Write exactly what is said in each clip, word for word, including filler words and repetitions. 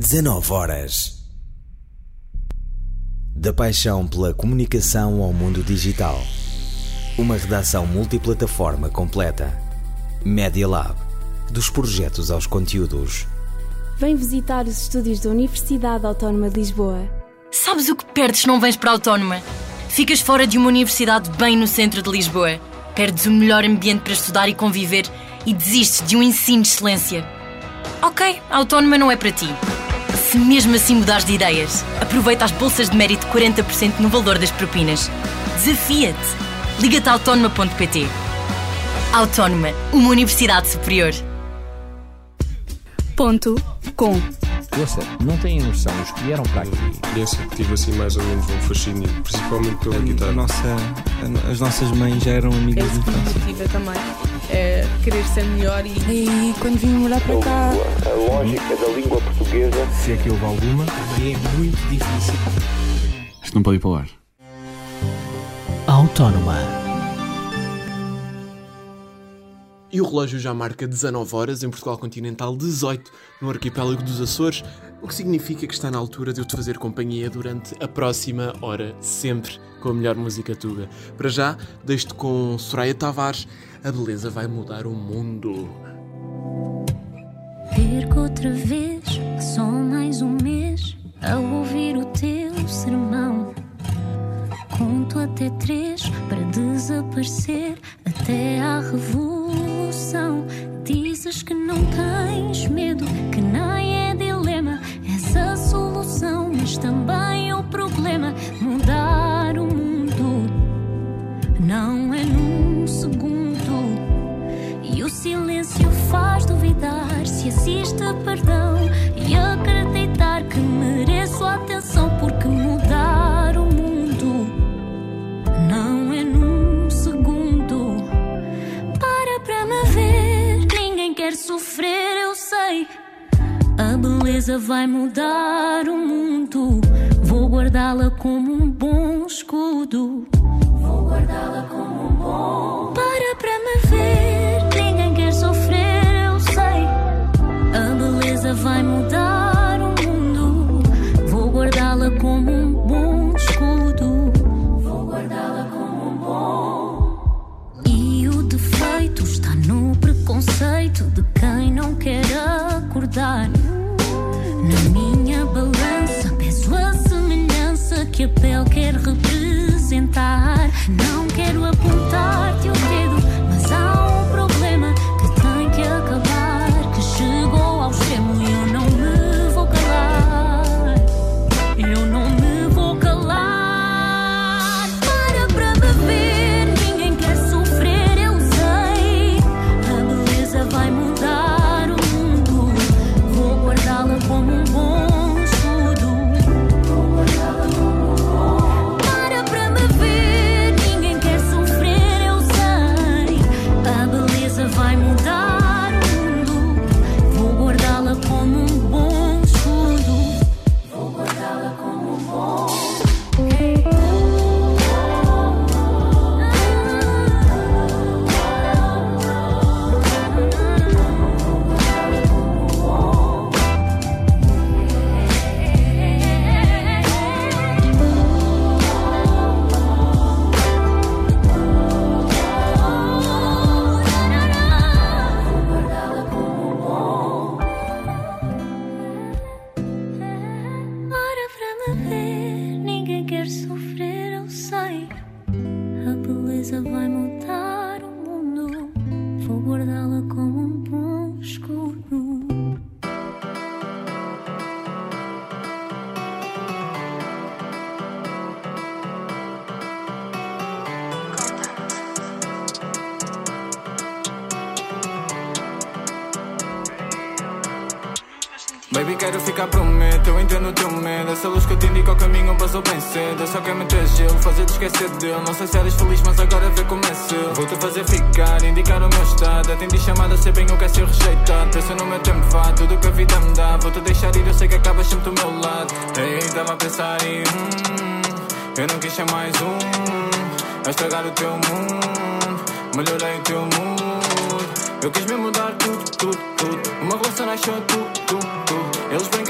dezanove horas. Da paixão pela comunicação ao mundo digital. Uma redação multiplataforma completa. Media Lab. Dos projetos aos conteúdos. Vem visitar os estúdios da Universidade Autónoma de Lisboa. Sabes o que perdes se não vens para a Autónoma? Ficas fora de uma universidade bem no centro de Lisboa. Perdes o melhor ambiente para estudar e conviver e desistes de um ensino de excelência. Ok, a Autónoma não é para ti. Se mesmo assim mudares de ideias, aproveita as bolsas de mérito quarenta por cento no valor das propinas. Desafia-te. Liga-te a autónoma ponto pt. Autónoma, uma universidade superior. Ponto com. Ouça, não têm noção, os que vieram para aqui. Penso que tive assim mais ou menos um fascínio, principalmente pela a, guitarra. A nossa, a, as nossas mães já eram amigas de infância. É isso que me motiva também, é querer ser melhor. E, e quando vim morar para cá... A lógica da língua portuguesa. Se é que houve alguma, é muito difícil. Isto não pode ir para o ar. Autónoma. E o relógio já marca dezanove horas, em Portugal continental dezoito, no arquipélago dos Açores, o que significa que está na altura de eu te fazer companhia durante a próxima hora, sempre com a melhor música tuga. Para já, deixo-te com Soraya Tavares, a beleza vai mudar o mundo. Perco outra vez, só mais um mês, a ouvir o teu sermão. Conto até três para desaparecer até à revolução. Dizes que não tens medo, que nem é dilema. És a solução, mas também o problema. Mudar o mundo não é num segundo. E o silêncio faz duvidar se existe perdão e acreditar que mereço atenção, porque mudar o mundo não é num segundo. Para para me ver, ninguém quer sofrer, eu sei. A beleza vai mudar o mundo. Vou guardá-la como um bom escudo. Vou guardá-la como um bom. Para para me ver, ninguém quer sofrer, eu sei. A beleza vai mudar o mundo. Vou guardá-la como um bom escudo. Guardá-la como um bom. E o defeito está no preconceito de quem não quer acordar. Na minha balança peso a semelhança que a pele quer representar. Não quero apontar-te o dedo, mas há um problema que tem que acabar, que chegou ao extremo e eu não me vou calar. Eu não me vou calar. Vai mudar o mundo. Vou guardá-la como um bom escudo. Vou guardá-la como um bom. Para para me ver, ninguém quer sofrer, eu sei. A beleza vai mudar o mundo. Vou guardá-la como um bom escudo. Vou guardá-la como um bom. Vai mudar o mundo. Vou guardá-la como um bom escudo. Baby, quero ficar, prometo, eu entendo o teu medo. Essa luz que eu te indico o caminho passou bem cedo. Eu só quero meter gelo, fazer-te esquecer dele. Não sei se eres feliz, mas agora vê como é seu. Vou-te fazer ficar, indicar o meu estado. Atendi chamada, sei bem o que é ser rejeitado. Pensa no meu tempo, vá, tudo que a vida me dá. Vou-te deixar ir, eu sei que acabas sempre do meu lado. Ei, estava a pensar em hum, eu não quis ser mais um a estragar o teu mundo. Melhorei o teu mood. Eu quis me mudar tudo, tudo, tudo. Uma relação nasceu tudo, tudo, tudo. Eles brincaram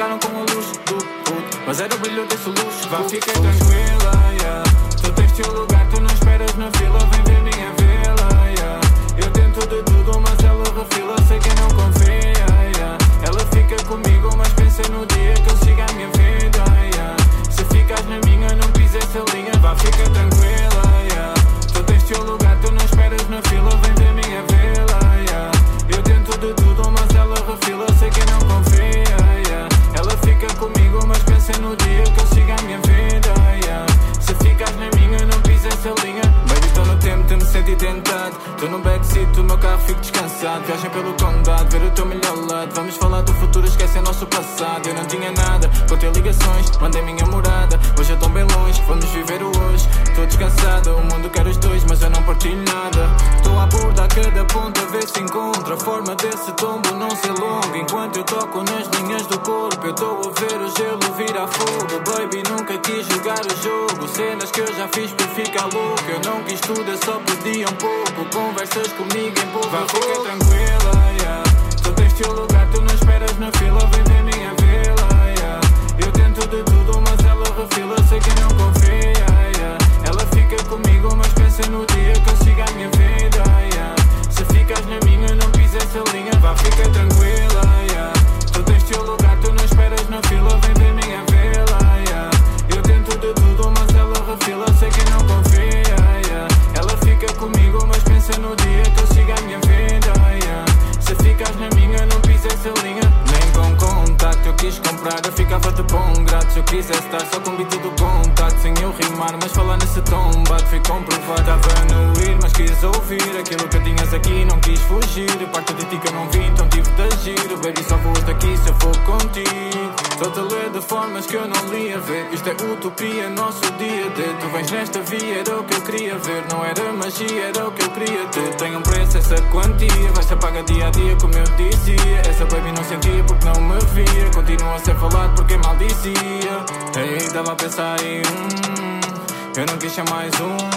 brincaram com a luz do puto, mas era o brilho desse luxo. Vá, fica tranquila, yeah. Tu tens teu lugar, tu não esperas na fila, vem ver minha vila, yeah. Eu tento de tudo, mas ela refila, sei que não confia, yeah. Ela fica comigo, mas pensa no dia que eu siga a minha vida, yeah. Se ficas na minha, não pises essa linha. Vá, fica tranquila, yeah. Tu tens teu lugar, tu não esperas na fila, vem ver minha vila, yeah. Eu tento de tudo, mas ela refila, sei que não confia, yeah. Ela fica comigo, mas pensa no dia que eu siga a minha vida, yeah. Se ficas na minha, não pises essa linha. Baby, tô no tempo de me sentir tentado. Tô no backseat do meu carro, fico descansado. Viagem pelo condado, ver o teu melhor lado. Vamos falar do futuro, esquece nosso passado. Eu não tinha nada, contei ligações, mandei minha morada. Hoje eu tô bem longe, vamos viver o hoje. Tô descansada, o mundo quer os dois, mas eu não partilho nada. Tô à borda a cada ponto a ver se encontra a forma desse tombo não ser longo. Enquanto eu toco nas linhas do corpo, eu tô a ver o gelo virar fogo. Baby, nunca quis jogar o jogo. Cenas que eu já fiz por ficar louco. Eu não quis tudo, eu só pedi um pouco. Conversas comigo em pouco. Vá, fica tranquila, yeah. Tu tens teu lugar, tu não esperas na fila, vem ver minha vila, yeah. Eu tento de tudo, mas ela refila, sei que não confia, yeah. Ela fica comigo, mas pensa no dia que eu siga a minha vida, yeah. Se ficas na minha, não pises essa linha. Vá, fica tranquila, yeah. Tu tens teu lugar, tu não esperas na fila, vem ver minha vila, yeah. Eu tento de tudo, mas ela refila, sei que não confia, yeah. Ela fica comigo, mas pensa no dia que eu siga a minha vida, yeah. Se ficas na minha, não pises essa linha. Nem com contacto eu quis comprar, eu ficava de bom grato. Se eu quisesse estar só com beat do contato, sem eu rimar, mas falar nesse tom bate, fui comprovado. Estava no ir, mas quis ouvir aquilo que tinhas aqui, não quis fugir. Parte de ti que eu não vi, então tive de agir. Baby, só vou daqui se eu for contigo. Estou-te a ler de formas que eu não li a ver. Isto é utopia, nosso dia de. Tu vens nesta via, era o que eu queria ver. Não era magia, era o que eu queria ter. Tem um preço essa quantia, vai-se apaga dia a dia, como eu dizia. Essa baby não sentia porque não me via. Continua a ser falado porque maldizia. Ei, estava a pensar em hum, eu não quis ser mais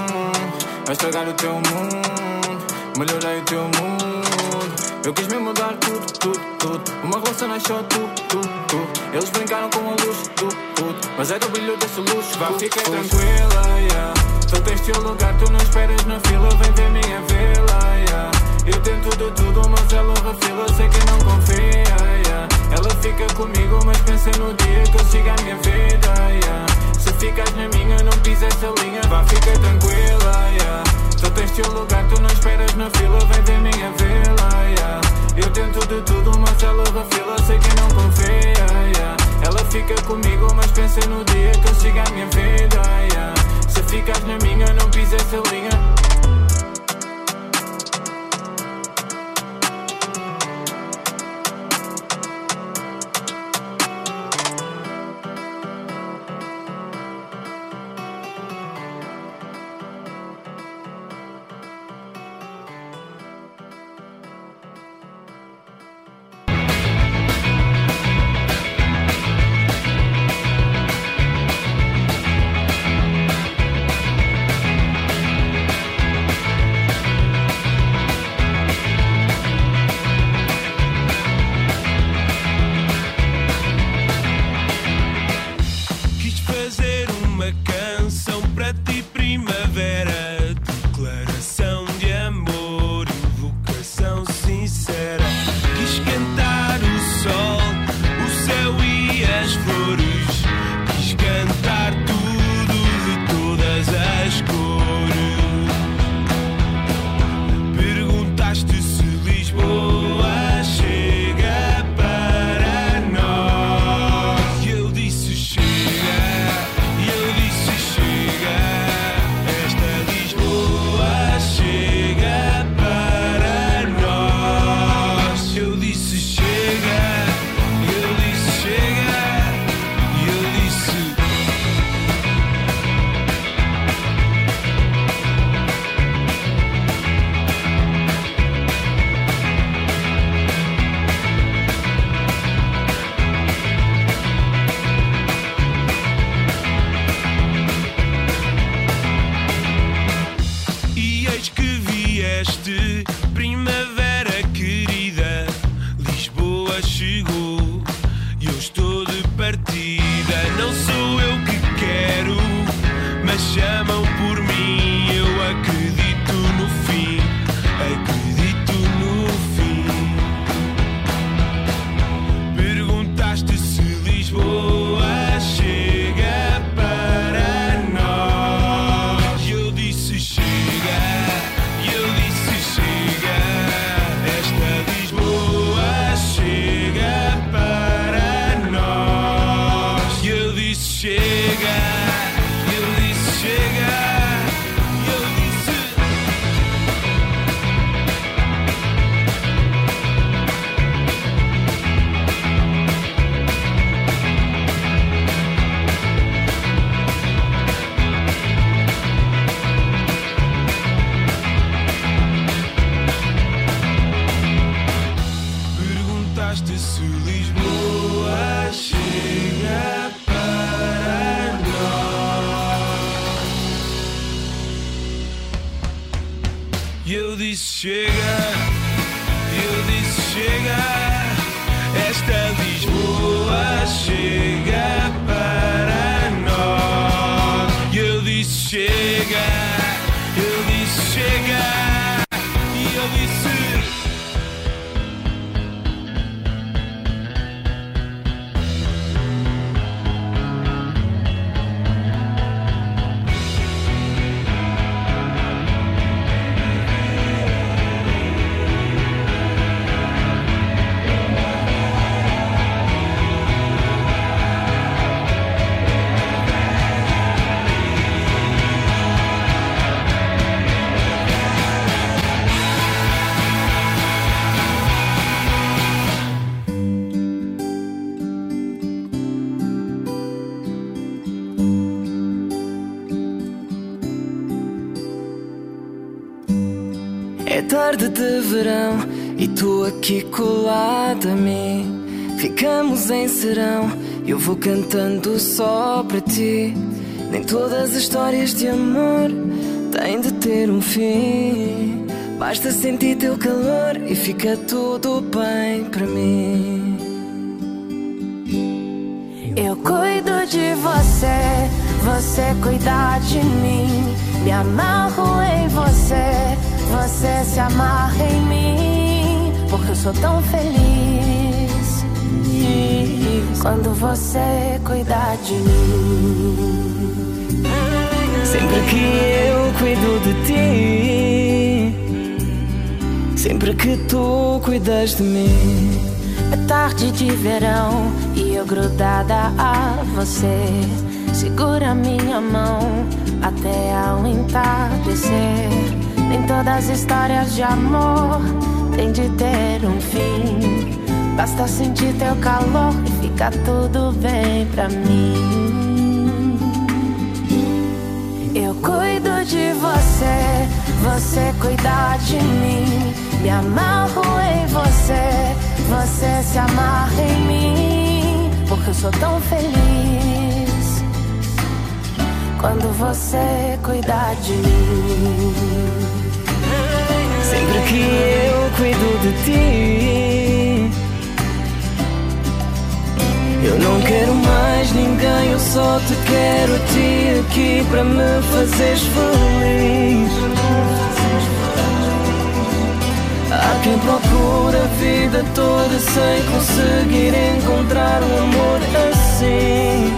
um a estragar o teu mundo. Melhorei o teu mundo. Eu quis mesmo mudar tudo, tudo, tudo. Uma relação não é só tu, tu, tu. Eles brincaram com a luz do puto, mas era o brilho desse luxo. Vá, fica tranquila, yeah. Tu tens teu lugar, tu não esperas na fila, vem ver minha vila, yeah. Eu tento de tudo, mas ela refila, sei que não confia, yeah. Ela fica comigo, mas pensa no dia que eu siga a minha vida, yeah. Se ficas na minha, não pises essa linha. Vá, fica tranquila, yeah. Tu tens teu lugar, tu não esperas na fila, vem ver minha vila, yeah. Eu tento de tudo, mas ela refila, sei que não confia, yeah. Ela fica comigo, mas pensa no dia que eu siga a minha vida, yeah. Se ficas na minha, não pises essa linha. Primavera querida, Lisboa chegou e eu estou de mas chamam por mim. Eu acredito no fim, acredito no fim. Perguntaste se Lisboa chega para nós. Eu disse chega, eu disse chega. Esta Lisboa chega para nós. Eu disse chega, eu disse chega. Se Lisboa chega para nós. Eu disse chega, eu disse chega. Esta Lisboa chega para nós. Eu disse chega, eu disse chega. E eu disse é tarde de verão e tu aqui colado a mim. Ficamos em serão, eu vou cantando só para ti. Nem todas as histórias de amor têm de ter um fim. Basta sentir teu calor e fica tudo bem para mim. Eu cuido de você, você cuida de mim. Me amarro em você, você se amarra em mim. Porque eu sou tão feliz quando você cuida de mim. Sempre que eu cuido de ti, sempre que tu cuidas de mim. É tarde de verão e eu grudada a você. Segura minha mão até ao entardecer. Nem todas as histórias de amor têm de ter um fim. Basta sentir teu calor e fica tudo bem pra mim. Eu cuido de você, você cuida de mim. Me amarro em você, você se amarra em mim. Porque eu sou tão feliz quando você cuida de mim. Sempre que eu cuido de ti, eu não quero mais ninguém, eu só te quero a ti aqui para me fazeres feliz. Há quem procura a vida toda sem conseguir encontrar um amor assim.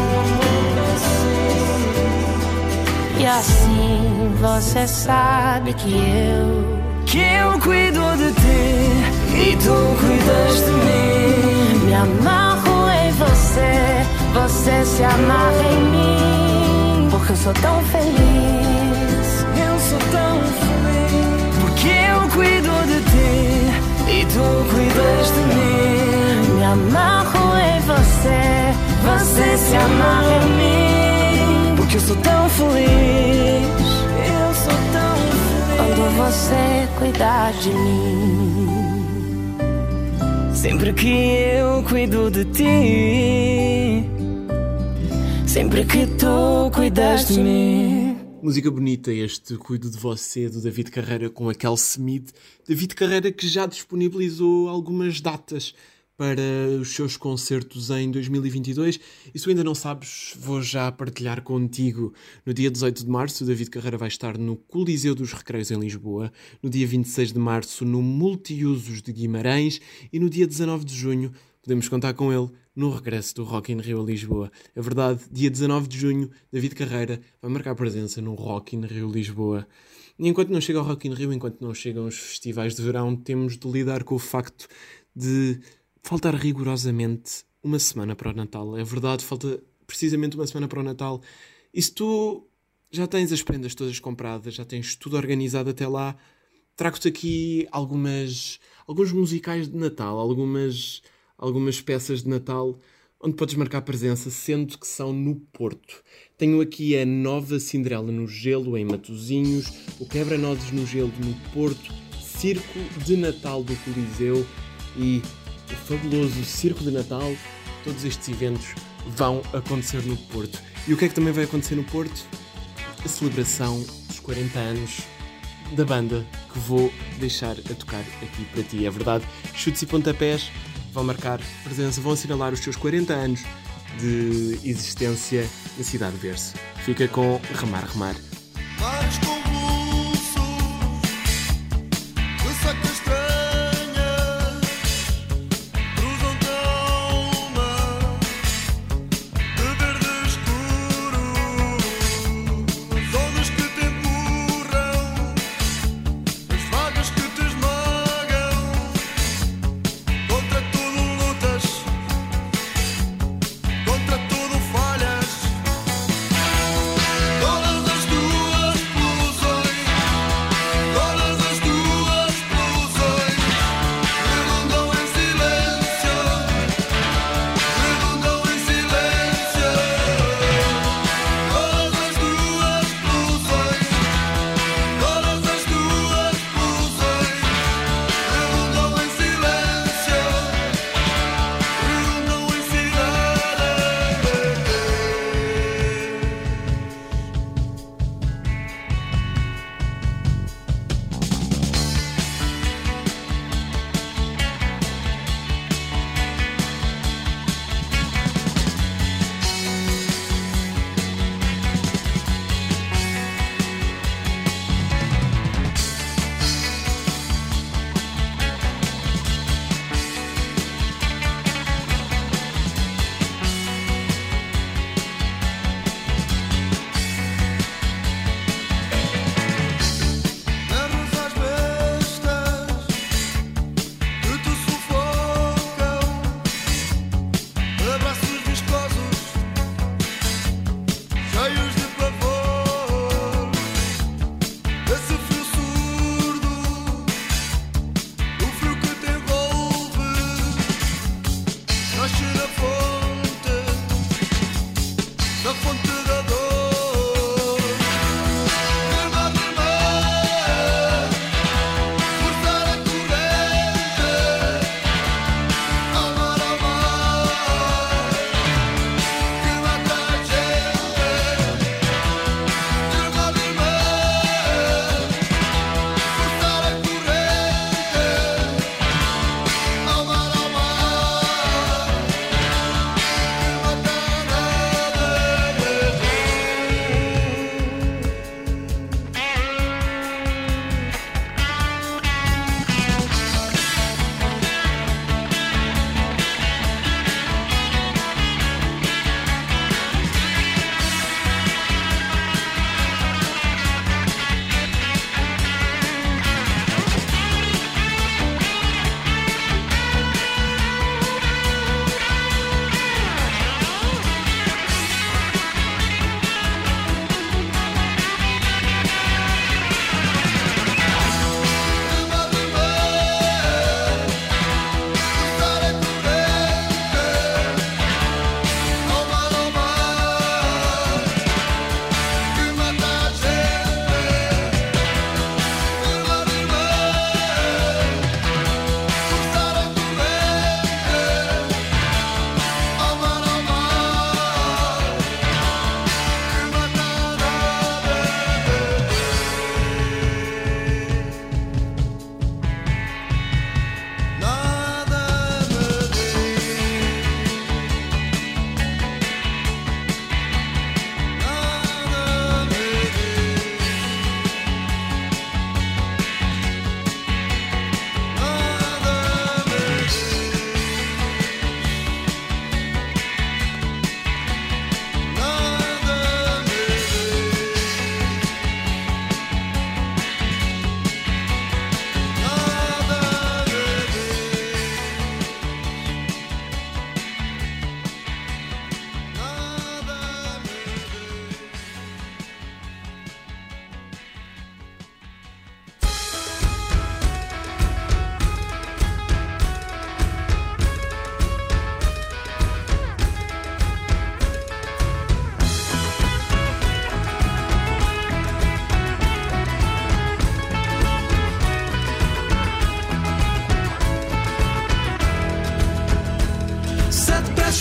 E assim você sabe que eu Que eu cuido de ti e tu cuidas de mim. Me amarro em você, você se amarra em mim. Porque eu sou tão feliz, eu sou tão feliz. Porque eu cuido de ti e tu cuidas de mim. Me amarro em você, você se amarra em mim. Porque eu sou tão feliz, eu sou tão feliz quando você cuidar de mim. Sempre que eu cuido de ti, sempre que tu cuidas de mim. Música bonita este, Cuido de Você, do David Carreira com a Kel Smith. David Carreira que já disponibilizou algumas datas para os seus concertos em dois mil e vinte e dois. E se tu ainda não sabes, vou já partilhar contigo. No dia dezoito de março, o David Carreira vai estar no Coliseu dos Recreios em Lisboa. No dia vinte e seis de março, no Multiusos de Guimarães. E no dia dezanove de junho, podemos contar com ele no regresso do Rock in Rio a Lisboa. É verdade, dia dezanove de junho, David Carreira vai marcar presença no Rock in Rio Lisboa. E enquanto não chega ao Rock in Rio, enquanto não chegam os festivais de verão, temos de lidar com o facto de faltar rigorosamente uma semana para o Natal. É verdade, falta precisamente uma semana para o Natal. E se tu já tens as prendas todas compradas, já tens tudo organizado até lá, trago-te aqui algumas, alguns musicais de Natal, algumas, algumas peças de Natal onde podes marcar presença, sendo que são no Porto. Tenho aqui a Nova Cinderela no Gelo, em Matosinhos, o Quebra-Nozes no Gelo no Porto, Circo de Natal do Coliseu e o fabuloso Circo de Natal. Todos estes eventos vão acontecer no Porto. E o que é que também vai acontecer no Porto? A celebração dos quarenta anos da banda que vou deixar a tocar aqui para ti. É verdade, Chutes e Pontapés vão marcar presença, vão assinalar os seus quarenta anos de existência na cidade de Berço. Fica com Remar, Remar. Mares convulsos de sacas estranhas cruzam-te a alma de verde escuro, as ondas que te empurram, as vagas que te esmagam, contra tudo lutas, contra tudo falhas. Todas as tuas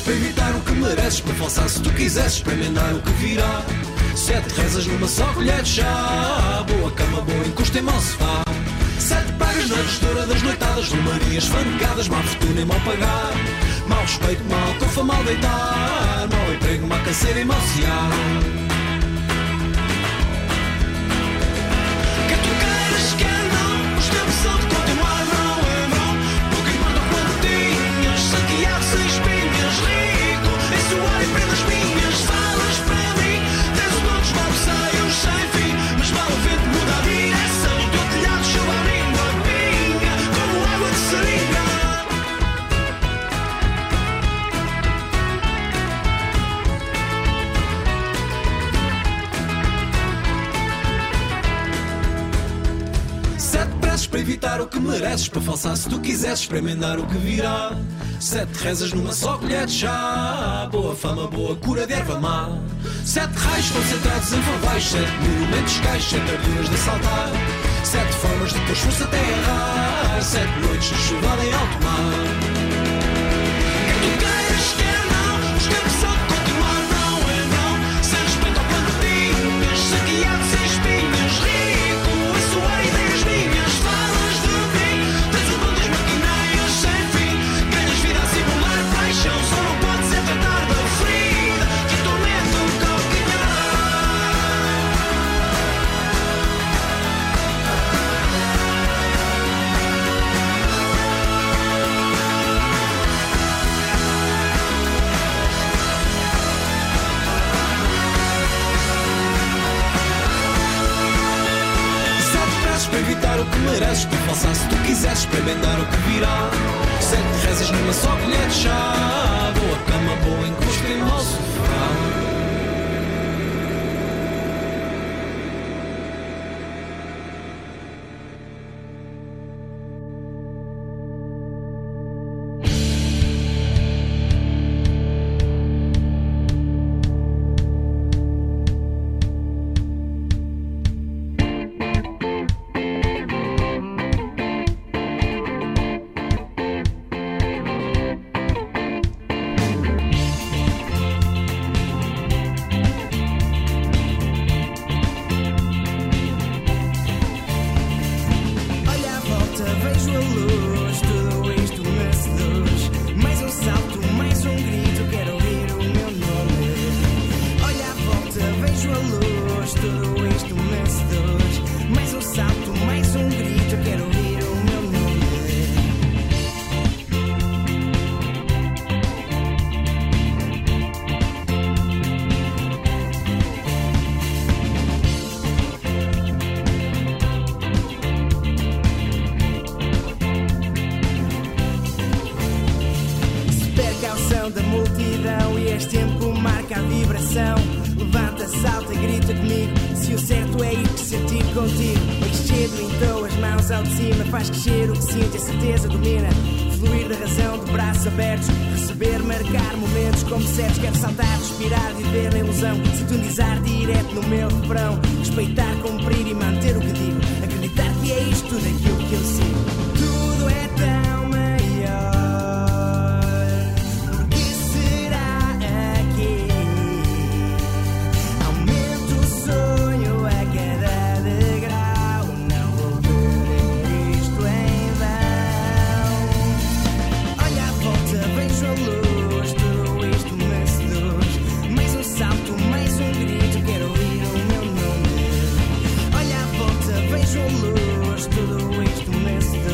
para evitar o que mereces, para falsar se tu quisesses, para emendar o que virá. Sete rezas numa só colher de chá, boa cama, boa encosta em mau sofá. Sete pagas na gestora das noitadas, romarias fanegadas, má fortuna e mal pagar. Mau respeito, mal cofa, mal deitar, mau emprego, má canseira e mau sear. Quer tu queiras, quer não, os tempos são de continuar, não é não. Pouco importa o quanto tinhas, saqueado sem espinhas, rico em suor e prendas minhas. Falas para mim, tens os donos baboseiros sem fim, mas vale o vento muda a direção. O teu telhado chuva abrindo a pinga, como água de seringa. Sete preces para evitar o que mereces, para falsar se tu quisesses, para emendar o que virá. Sete rezas numa só colher de chá, boa fama, boa cura de erva má. Sete raios concentrados em favais, sete monumentos cais, sete arduras de assaltar. Sete formas de pôr esforço até errar, sete noites de chuvada em alto mar. Quer tu queiras, quer não, os tempos são de continuar, não é não. Sem respeito ao quanto tinhas, saqueado sem espinhas, rico em suor e ideias minhas. Falas de mim, tens o dom das maquineiras sem fim, ganhas vida a simular paixão, só não podes é tratar da ferida que atormenta o calcanhar. Para evitar o que mereces, para falsar se tu quisesses, para emendar o que virá. Sete rezas numa só colher de chá, boa cama, boa encosta e mau sofá. Da multidão e este tempo marca a vibração. Levanta, salta, grita comigo. Se o certo é ir que sentir contigo. Excede, entrou as mãos ao de cima. Faz crescer o que sinto, a certeza domina. Fluir da razão de braços abertos. Receber, marcar momentos como certos. Quero saltar, respirar, viver na ilusão. Sintonizar direto no meu refrão. Respeitar, cumprir e manter o que digo. Acreditar que é isto tudo aquilo que eu sigo. Tudo é tão maior. Tudo isto me seduz.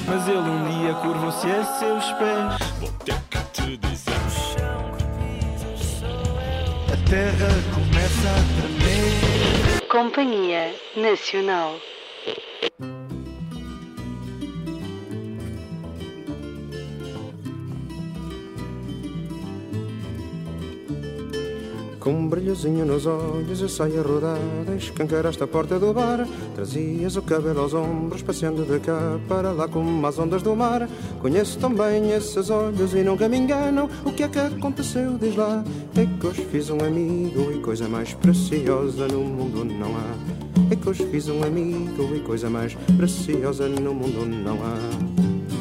mas ele um dia curvou-se a seus pés. Vou ter que te dizer: a terra começa a tremer. Companhia Nacional. Com um brilhozinho nos olhos eu saio a rodar, escancaraste a porta do bar, trazias o cabelo aos ombros, passeando de cá para lá como as ondas do mar. Conheço tão bem esses olhos e nunca me enganam. O que é que aconteceu, diz lá? É que hoje fiz um amigo e coisa mais preciosa no mundo não há. É que hoje fiz um amigo e coisa mais preciosa no mundo não há.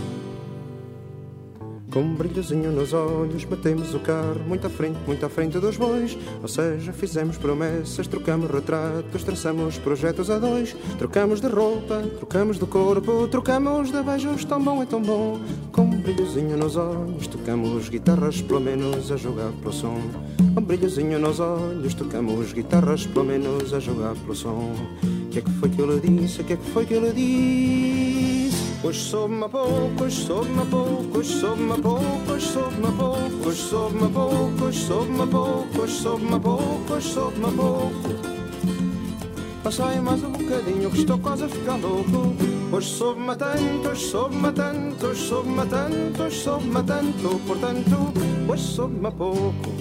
Com um brilhozinho nos olhos batemos o carro muito à frente, muito à frente dos bois. Ou seja, fizemos promessas, trocamos retratos, traçamos projetos a dois. Trocamos de roupa, trocamos de corpo, trocamos de beijos, tão bom é tão bom. Com um brilhozinho nos olhos tocamos guitarras pelo menos a jogar pelo som. Com um brilhozinho nos olhos tocamos guitarras pelo menos a jogar pelo som. O que é que foi que eu lhe disse, o que é que foi que eu lhe disse? Hoje soube-me a pouco, hoje soube-me a pouco, hoje soube-me a pouco, hoje soube-me a pouco, hoje soube-me a pouco, hoje soube-me a pouco, hoje soube-me a pouco, hoje soube-me a pouco. Passai mais um bocadinho que estou quase a ficar louco. Hoje soube-me a tanto, hoje soube-me a tanto, hoje soube-me a tanto, hoje soube-me a tanto, portanto, hoje soube-me a pouco.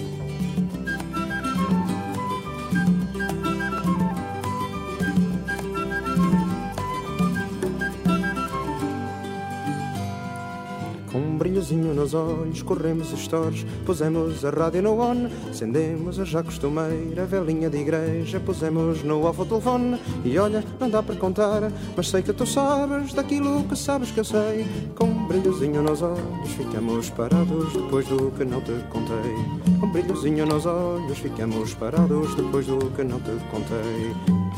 Com um brilhozinho nos olhos, corremos os stores, pusemos a rádio no on, acendemos a já costumeira velinha de igreja, pusemos no off o telefone. E olha, não dá para contar, mas sei que tu sabes daquilo que sabes que eu sei. Com um brilhozinho nos olhos, ficamos parados depois do que não te contei. Com um brilhozinho nos olhos, ficamos parados depois do que não te contei.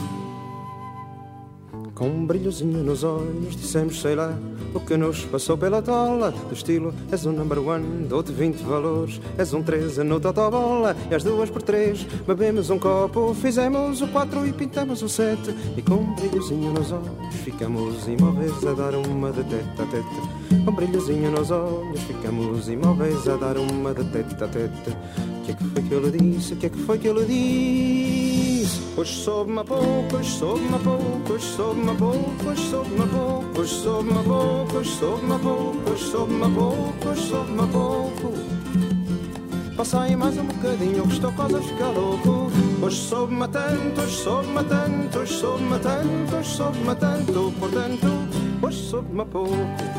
Com um brilhozinho nos olhos dissemos sei lá o que nos passou pela tola. Do estilo és um number one, dou-te vinte valores, és um treze no totobola. E às duas por três bebemos um copo, fizemos o quatro e pintamos o sete. E com um brilhozinho nos olhos ficamos imóveis a dar uma de tete a tete. Com um brilhozinho nos olhos ficamos imóveis a dar uma de tete a tete. O que é que foi que eu lhe disse, o que é que foi que eu lhe disse? Hoje soube-me a pouco, hoje soube-me a pouco, hoje soube-me a pouco, hoje soube-me a pouco, hoje soube-me a pouco, hoje soube-me a pouco, hoje soube-me a pouco, hoje soube-me a pouco. Passai mais um bocadinho que estou quase a ficar louco. Hoje soube-me a tanto, hoje soube-me a tanto, hoje soube-me a tanto, hoje soube-me a tanto, portanto, hoje soube-me a pouco.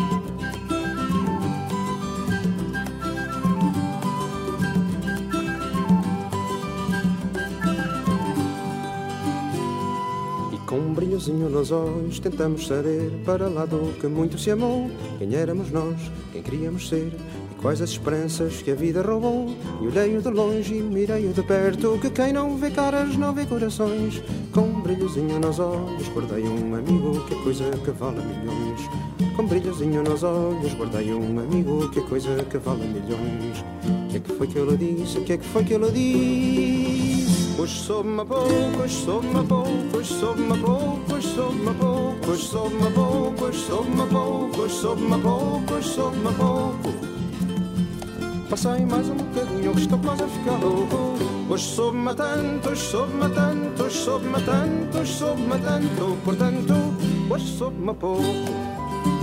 Com um brilhozinho nos olhos tentamos saber para lá do que muito se amou. Quem éramos nós, quem queríamos ser e quais as esperanças que a vida roubou. E olhei-o de longe e mirei-o de perto, que quem não vê caras não vê corações. Com um brilhozinho nos olhos guardei um amigo, que é coisa que vale milhões. Com um brilhozinho nos olhos guardei um amigo, que é coisa que vale milhões. O que é que foi que eu lhe disse, o que é que foi que eu lhe disse? Hoje soube-me a pouco, hoje soube-me a pouco, hoje soube-me a pouco, hoje soube-me a pouco, hoje soube-me a pouco, hoje soube-me a pouco, hoje soube-me a pouco, hoje soube-me a pouco. Passei mais um bocadinho que estou quase a ficar louco. Hoje soube-me a tanto, hoje soube-me a tanto, hoje soube-me a tanto, hoje soube-me a tanto, portanto, hoje soube-me a pouco.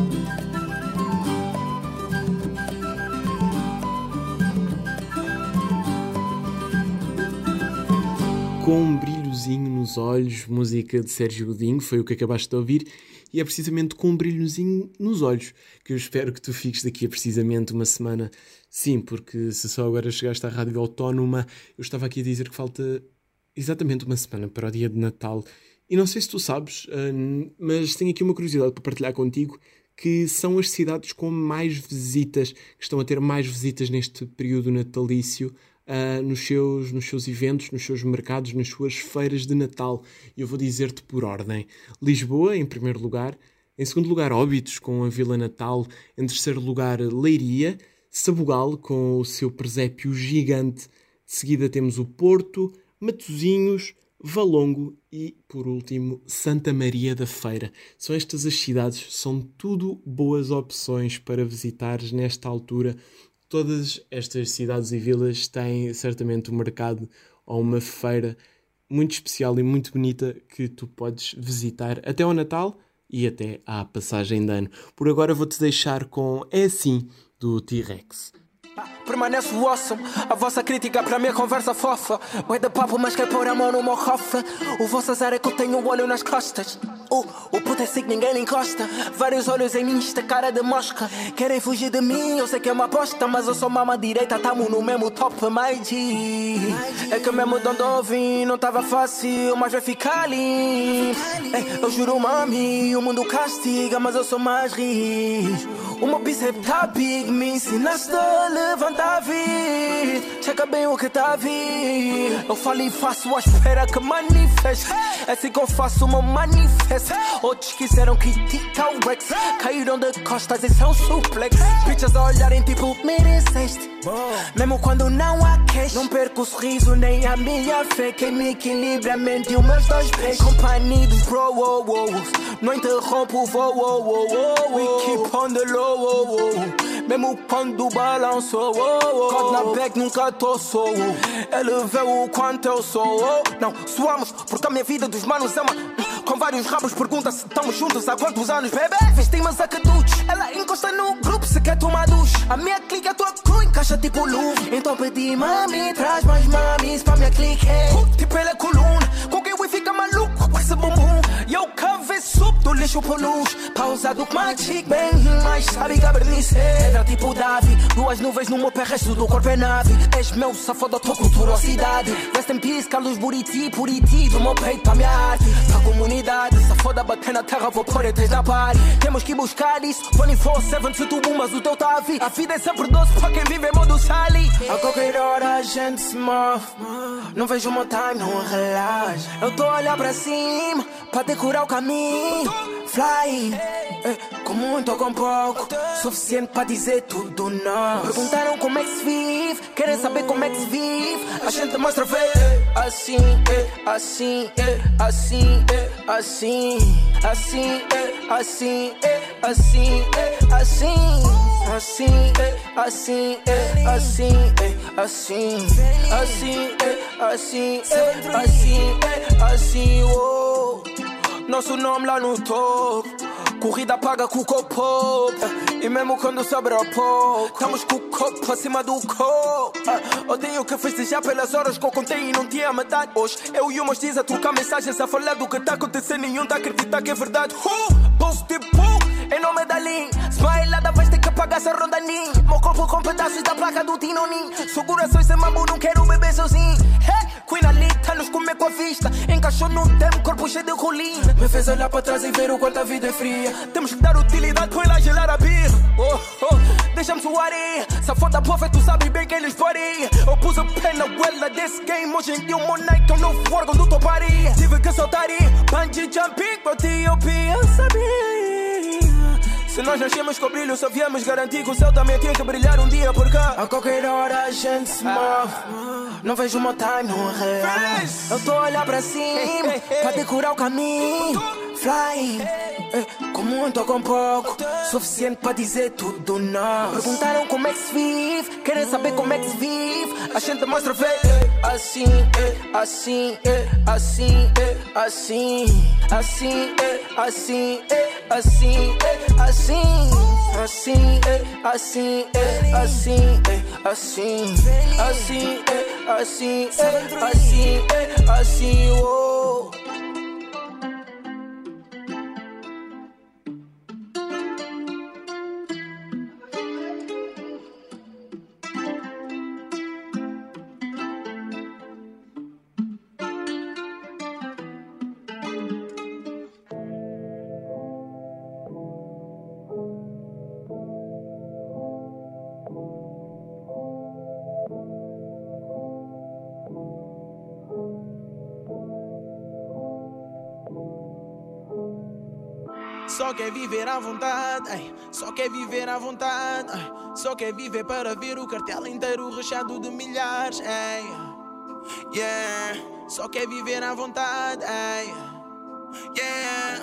Com um brilhozinho nos olhos, música de Sérgio Godinho, foi o que acabaste de ouvir, e é precisamente com um brilhozinho nos olhos que eu espero que tu fiques daqui a precisamente uma semana. Sim, porque se só agora chegaste à Rádio Autónoma, eu estava aqui a dizer que falta exatamente uma semana para o dia de Natal. E não sei se tu sabes, mas tenho aqui uma curiosidade para partilhar contigo, que são as cidades com mais visitas, que estão a ter mais visitas neste período natalício, Uh, nos, seus, nos seus eventos, nos seus mercados, nas suas feiras de Natal. E eu vou dizer-te por ordem. Lisboa, em primeiro lugar. Em segundo lugar, Óbidos, com a Vila Natal. Em terceiro lugar, Leiria. Sabugal, com o seu presépio gigante. De seguida temos o Porto, Matosinhos, Valongo e, por último, Santa Maria da Feira. São estas as cidades, são tudo boas opções para visitares nesta altura. Todas estas cidades e vilas têm certamente um mercado ou uma feira muito especial e muito bonita que tu podes visitar até ao Natal e até à passagem de ano. Por agora vou-te deixar com É Assim, do T-Rex. Permanece awesome. A vossa crítica para mim é conversa fofa. Bué de papo, mas quer pôr a mão no meu cofre. O vosso azar é que eu tenho o olho nas costas. O, o puto é sick, ninguém lhe encosta. Vários olhos em Insta, cara de mosca. Querem fugir de mim, eu sei que é uma aposta. Mas eu sou mama direita, tamo no mesmo top, my G. É que mesmo de onde eu vim não tava fácil, mas vai ficar ali. É, eu juro, mami, o mundo castiga, mas eu sou mais rico. O meu bíceps tá big, me ensinaste a levantar a vir. Checa bem o que tá a vir. Eu falo e faço à espera que manifeste. É assim que eu faço o meu manifesto. Outros quiseram criticar o Rex, caíram de costas e são suplex. Bitches a olharem tipo, mereceste. Mesmo quando não há cash, não perco o sorriso nem a minha fé. Quem me equilibra a mente e os meus dois pés. Companhia dos bro, oh, oh, oh. Não interrompo o voo, oh, oh, oh. We keep on the low, oh, oh. Mesmo quando balanço, oh, oh. God na back nunca tô sou. Ele vê o quanto eu sou, oh. Não, suamos porque a minha vida dos manos ama. Com vários rabos pergunta se estamos juntos há quantos anos, bebê. Vestimos a cadutos, ela encosta no grupo se quer tomar duche. A minha clique, a tua crew encaixa tipo luva. Então pedi, mami, traz mais mamis pra minha clique. Tipo ele é coluna, com quem we fica maluco com esse bumbum. E eu cavei subo do lixo por luz. Pausado com uma chick, bem mais sabe cabernice. Pedra tipo Davi, duas nuvens no meu pé, resto do corpo é nave. És meu safado, tua cultura ou cidade. Rest in peace, Carlos Buriti, Puriti. Do meu peito pra minha arte, pra comunidade. Se foda bater na terra, vou pôr etes na party. Temos que buscar isso, vinte e quatro sete se tu bumas, o teu tá a vir. A vida é sempre doce pra quem vive em modo Sally. A qualquer hora a gente se move. Não vejo o meu time, não relaxa. Eu tô a olhar pra cima, pra decorar o caminho. Flying, eh, com muito ou com pouco, suficiente pra dizer tudo não. Perguntaram como é que se vive, querem saber como é que se vive. A gente mostra ver assim, eh, assim, eh, assim, eh, assim, assim, eh, assim, eh, assim, eh, assim, assim, eh, assim, eh, assim, eh, assim, assim, eh, assim, eh, assim, eh, assim, oh. Nosso nome lá no topo, corrida paga com o copo. E mesmo quando sobra pouco, estamos com o copo acima do copo. Odeio que festejar pelas horas que eu contei e não tinha metade. Hoje eu e o meus dias a trocar mensagens, a falar do que tá acontecendo. Nenhum tá a acreditar que é verdade. uh, Post tipo em nome da Lin. Smilada vais ter que pagar essa ronda nin. Meu corpo com pedaços da placa do Tinonim. Segura só esse mambo, não quero beber sozinho. Hey, Queen Alita nos comer com a vista. Encaixou no tempo, corpo cheio de rolina. Me fez olhar para trás e ver o quanto a vida é fria. Temos que dar utilidade para ela gelar a birra. Oh, oh, deixa-me suar aí. Se a foda boa, tu sabes bem que eles podem. Eu pus o pé na goela desse game. Hoje em dia o Monarch é um novo órgão do toparia. Tive que soltar aí, bungee jumping para Etiópia, eu sabia. Se nós nascemos com brilho, só viemos garantir que o céu também tinha que brilhar um dia por cá. A qualquer hora a gente se move. Não vejo o meu time, não relaxa. Eu tô a olhar pra cima, pra decorar o caminho. Flying, eh, com muito ou com pouco, suficiente pra dizer tudo não. Perguntaram como é que se vive, querem saber como é que se vive. A gente mostra ver assim, eh, assim, eh, assim, eh, assim, assim, eh, assim, eh, assim, eh, assim, assim, eh, assim, eh, assim, eh, assim, assim, eh, assim, eh, assim, eh, assim, oh. Só quer viver à vontade, ei. Só quer viver à vontade, ei. Só quer viver para ver o cartel inteiro recheado de milhares, ei. Yeah, só quer viver à vontade, ay. Yeah.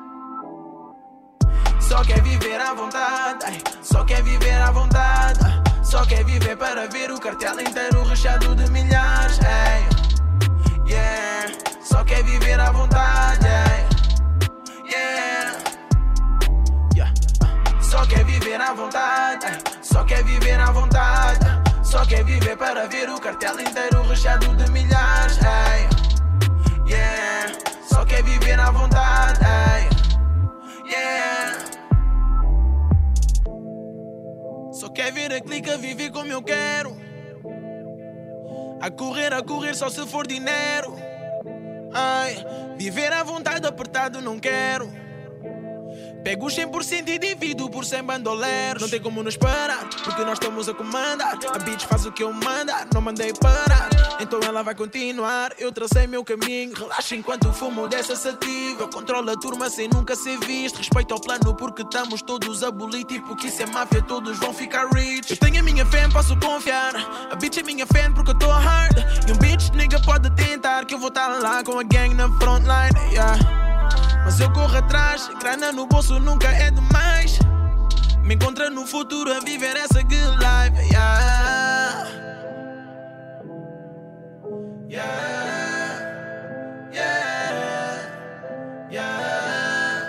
Só quer viver à vontade, ay. Só quer viver à vontade, só quer viver para ver o cartel inteiro recheado de milhares, ay. Yeah. Só quer viver à vontade, ay. Yeah. Yeah. Só quer viver à vontade, ay. Só quer viver à vontade, só quer viver para ver o cartel inteiro recheado de milhares, ay. Yeah. Só quer viver à vontade, ay. Yeah. Só quer ver a clica viver como eu quero. A correr, a correr só se for dinheiro. Ai, viver à vontade apertado não quero. Pego os cem por cento e divido por cem bandoleros. Não tem como nos parar, porque nós estamos a comandar. A bitch faz o que eu mandar, não mandei parar. Então ela vai continuar, eu tracei meu caminho. Relaxa enquanto fumo dessa sativa. Eu controlo a turma sem nunca ser visto. Respeito ao plano porque estamos todos a abolir. Tipo que isso é máfia, todos vão ficar rich. Eu tenho a minha fé, posso confiar. A bitch é minha fan porque eu tô hard. E um bitch nigga pode tentar que eu vou estar lá com a gang na frontline, yeah. Mas eu corro atrás, grana no bolso nunca é demais. Me encontra no futuro a viver essa good life, yeah. Yeah. Yeah. Yeah.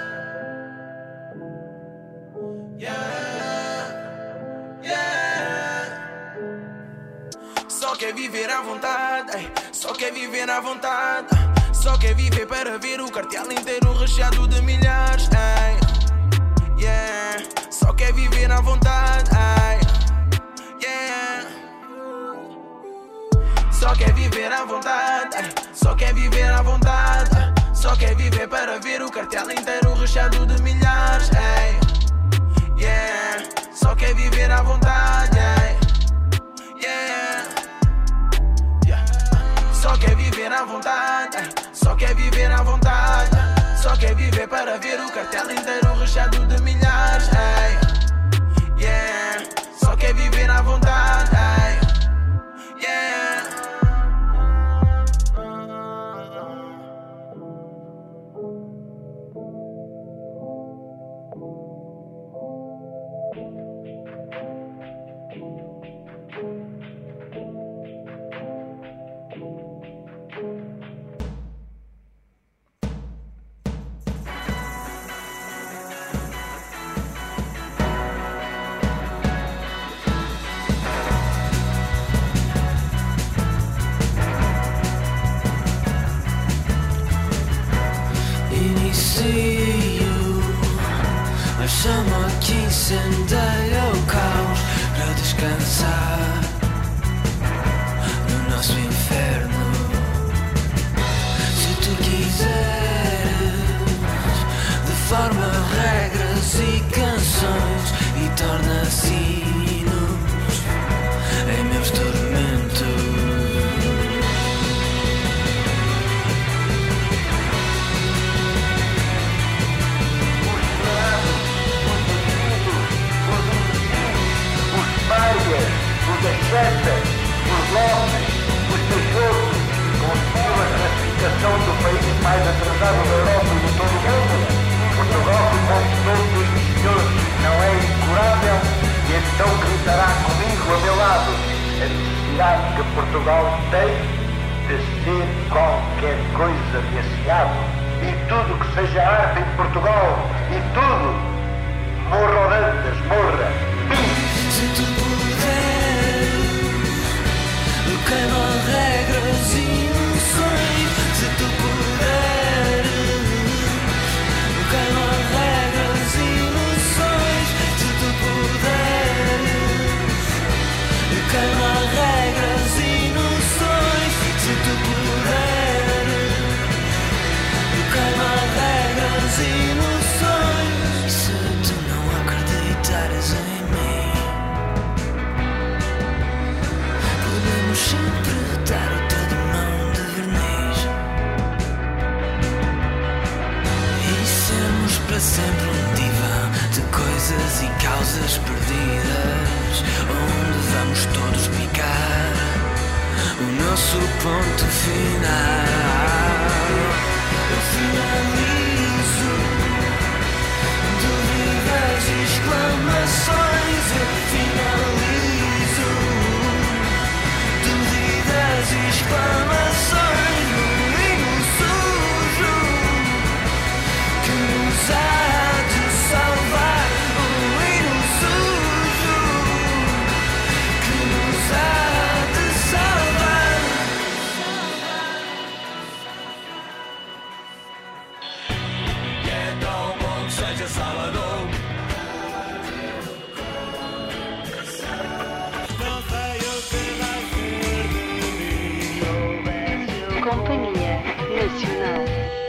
Yeah. Yeah. Só quer viver à vontade, ay. Só quer viver à vontade. Só quer viver para ver o cartel inteiro recheado de milhares, ay. Yeah. Só quer viver à vontade, ay. Yeah. Só quer viver à vontade, ay. Só quer viver à vontade. Só quer viver para ver o cartel inteiro recheado de milhares, ay. Yeah. Só quer viver à vontade, ay. Yeah. Yeah. Só quer viver à vontade, ay. Só quer viver à vontade. Só quer viver para ver o cartel inteiro recheado de milhares, ay. Yeah. Só quer viver à vontade, ay. Yeah. Mas chama que incendeia o caos para descansar no nosso inferno. Se tu quiseres, de forma, regras e canções, e torna sinos em meus tormentos. Os ascetas, os lobos, os peixotos, conseguiram a classificação do país mais atrasado da Europa e de todo o mundo. Portugal ficou todos os senhores, não é incurável, e então gritará comigo a meu lado a necessidade que Portugal tem de ser qualquer coisa desse lado. E tudo que seja arte em Portugal, e tudo, morra Orantes, morra. Se tu puderes, queima regras e noções. Se tu puderes, queima regras e noções. Se tu puderes, queima regras e noções. Se tu puderes, queima regras e noções. Se tu não acreditares em sempre dar o dedo mão de verniz e sermos para sempre um divã de coisas e causas perdidas, onde vamos todos picar o nosso ponto final. Eu finalizo, dúvidas e exclamações. Eu finalizo, dúvidas e exclamações. No hino sujo que nos há de salvar. O hino sujo que nos há de salvar. É tão bom que seja sábado. Companhia Nacional.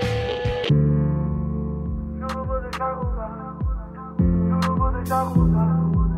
Juro vou deixar rolar. Juro vou deixar rolar.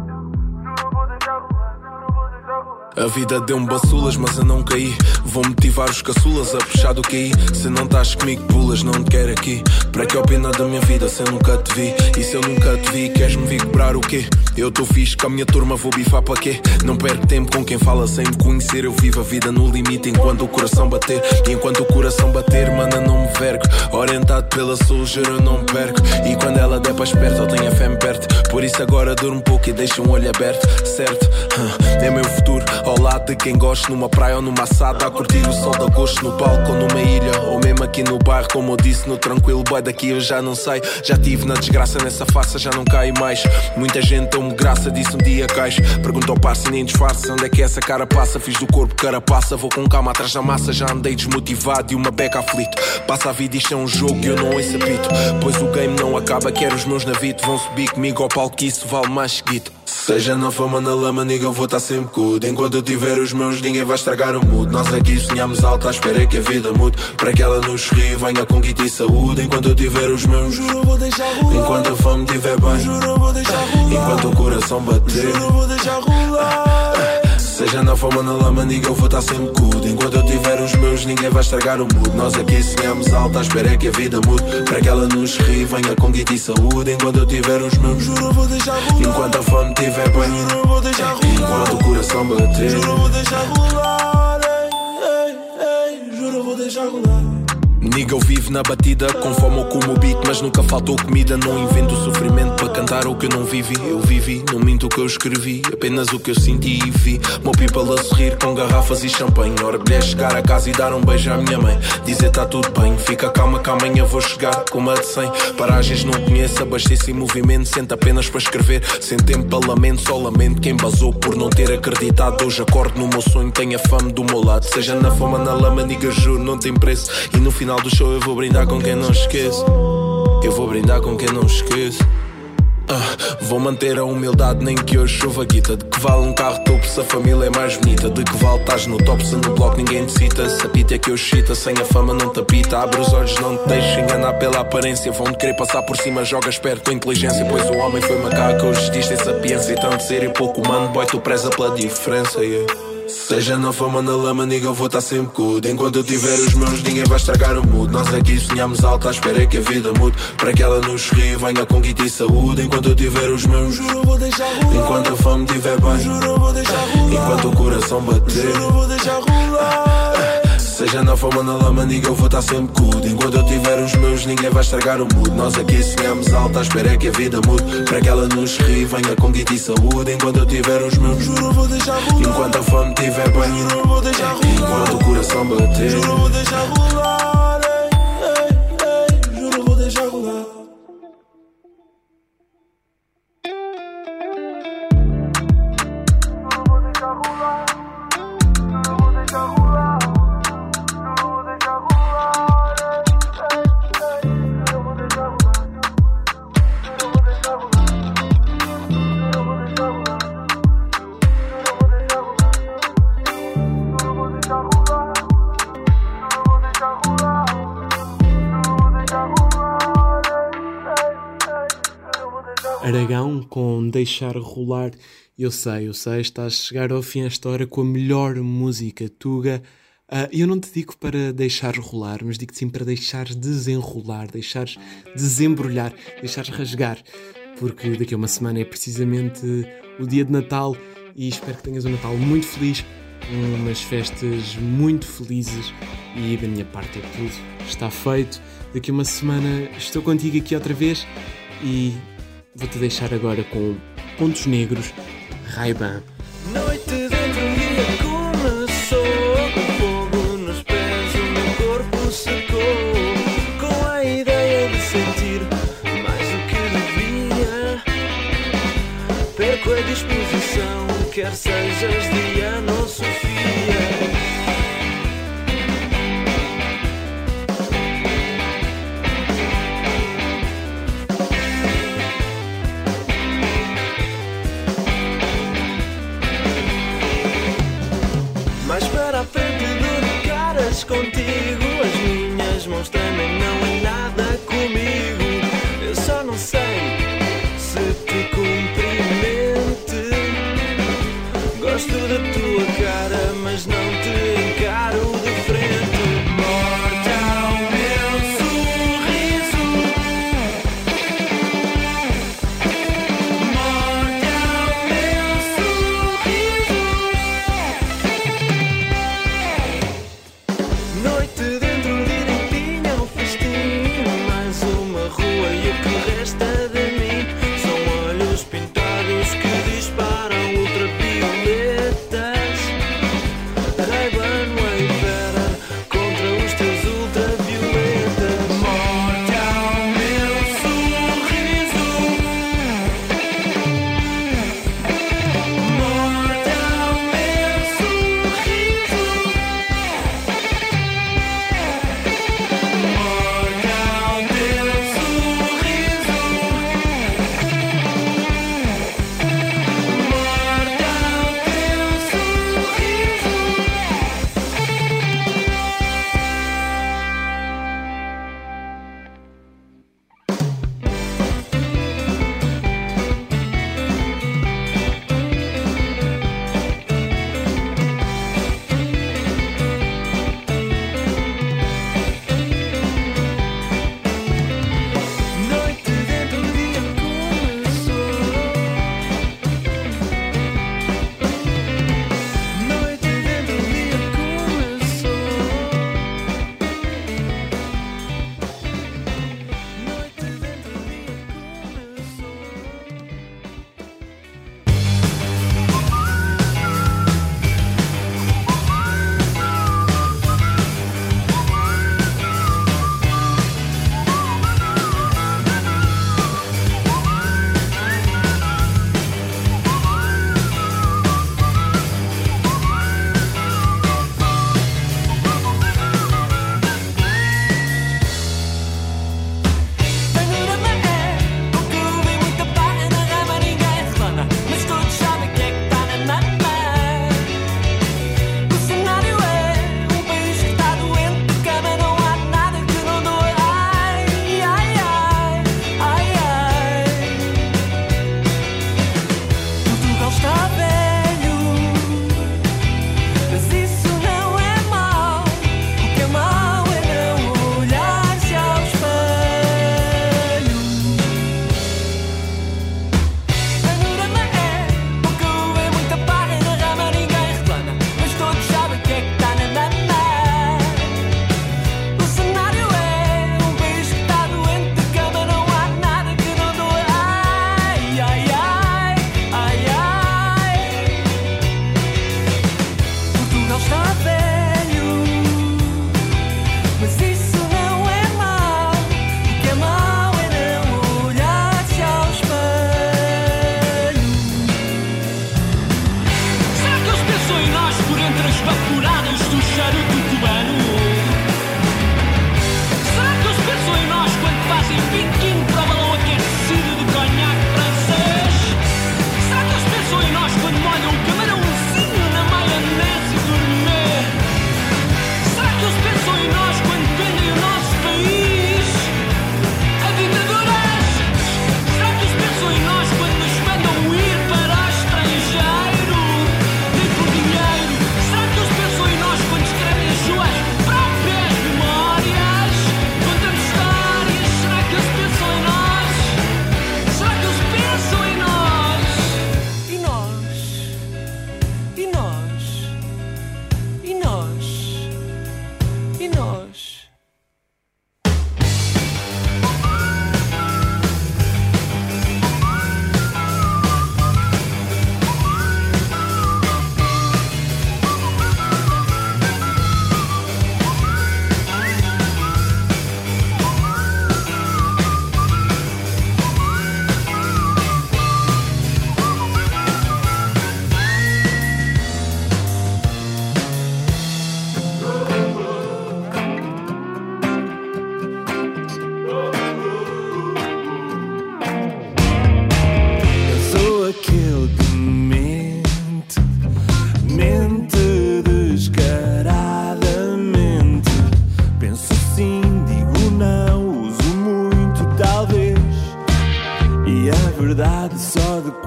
Juro vou deixar rolar. Juro vou deixar rolar. A vida deu-me baçulas, mas eu não caí. Vou motivar os caçulas a puxar do Q I. Se não estás comigo, pulas, não te quero aqui. Para que opina da minha vida se eu nunca te vi? E se eu nunca te vi, queres-me vir cobrar o quê? Eu estou fixe com a minha turma, vou bifar para quê? Não perco tempo com quem fala sem me conhecer. Eu vivo a vida no limite enquanto o coração bater. E enquanto o coração bater, mana, não me vergo. Orientado pela sujeira, eu não me perco. E quando ela der para esperto, eu tenho a fé-me perto. Por isso agora durmo um pouco e deixo um olho aberto. Certo? É meu futuro, ao lado de quem gosto. Numa praia ou numa assada, a curtir o sol de agosto. No palco ou numa ilha, ou mesmo aqui no bairro. Como eu disse, no tranquilo, boy, daqui eu já não sei. Já tive na desgraça, nessa faça já não caio mais. Muita gente deu-me graça, disse um dia cais. Pergunta ao parceiro e nem disfarça. Onde é que essa cara passa? Fiz do corpo carapaça. Vou com calma atrás da massa. Já andei desmotivado e uma beca aflito. Passa a vida, isto é um jogo e eu não ouço apito. Pois o game não acaba, quero os meus navitos. Vão subir comigo ao palco que isso vale mais seguido. Seja na fama, na lama, nigga, eu vou estar sempre good. Enquanto eu tiver os meus, ninguém vai estragar o mood. Nós aqui sonhamos alto, à espera que a vida mude. Para que ela nos rie, venha com guita e saúde. Enquanto eu tiver os meus, juro vou deixar rolar. Enquanto a fome estiver bem, juro vou deixar rolar. Enquanto o coração bater, juro vou deixar rolar. Seja na fama, na lama, nigga, eu vou estar sempre good. Enquanto eu tiver os meus, ninguém vai estragar o mood. Nós aqui sonhamos alto, à espera que a vida mude. Para que ela nos rie, venha com guita e saúde. Enquanto eu tiver os meus, juro vou deixar rolar. Enquanto a fome estiver bem, juro vou deixar rolar. Enquanto o coração bater, juro vou deixar rolar. Ei, ei, ei, juro vou deixar rolar. Nigga, eu vivo na batida, com fome ou como o beat, mas nunca faltou comida. Não invento sofrimento para cantar o que eu não vivi. Eu vivi, não minto o que eu escrevi, apenas o que eu senti e vi. Meu people a sorrir com garrafas e champanhe. Hora mulher chegar a casa e dar um beijo à minha mãe. Dizer tá tudo bem, fica calma que amanhã vou chegar com uma de cem. Paragens não conheço, abasteço em movimento. Sento apenas para escrever, sem tempo para lamento. Só lamento quem basou por não ter acreditado. Hoje acordo no meu sonho, tenho a fama do meu lado. Seja na fama, na lama, nigga, juro, não tem preço. E no final do show eu vou brindar com quem não esqueço. Eu vou brindar com quem não esqueço. Ah, vou manter a humildade nem que hoje chova guita. De que vale um carro topo se a família é mais bonita? De que vale estás no top se no bloco ninguém te cita? Se a pita é que eu chita, sem a fama não te apita. Abre os olhos, não te deixes enganar pela aparência. Vão-te querer passar por cima, jogas perto com inteligência. Pois o homem foi macaco, hoje diz tem sapiência. E tanto ser e pouco humano, boy, tu preza pela diferença, yeah. Seja na fama, na lama, nigga, eu vou estar sempre good. Enquanto eu tiver os meus, ninguém vai estragar o mood. Nós aqui sonhamos alto, à espera que a vida mude. Para que ela nos rie, venha com guita e saúde. Enquanto eu tiver os meus, juro vou deixar rolar. Enquanto a fome estiver bem, juro vou deixar rolar. Enquanto o coração bater, juro vou deixar rolar. Seja na fama, na lama, nigga, eu vou estar sempre good. Enquanto eu tiver os meus, ninguém vai estragar o mood. Nós aqui sonhamos alto, à espera que a vida mude. Para que ela nos rie, venha com guita e saúde. Enquanto eu tiver os meus, juro vou deixar rolar. Enquanto a fome estiver bem, juro vou deixar rolar. Enquanto o coração bater, juro vou deixar rolar. Ei, ei, ei, juro vou deixar rolar. Aragão com Deixar Rolar. Eu sei, eu sei, estás a chegar ao fim desta hora com a melhor música tuga. Uh, eu não te digo para deixar rolar, mas digo-te sim para deixar desenrolar, deixar desembrulhar, deixar rasgar, porque daqui a uma semana é precisamente o dia de Natal e espero que tenhas um Natal muito feliz, umas festas muito felizes e da minha parte é tudo. Está feito. Daqui a uma semana estou contigo aqui outra vez e vou-te deixar agora com Pontos Negros, Ray-Ban. Noite dentro do dia começou, com fogo nos pés, o meu corpo secou, com a ideia de sentir mais do que devia. Perco a disposição, quer sejas Diana ou Sofia. Mais para a frente dou de caras contigo, as minhas mãos tremem, não é nada comigo. Eu só não sei se te cumprimente. Gosto da tua cara, mas não te encaro de frente. Morte ao meu sorriso, morte ao meu sorriso. Noite de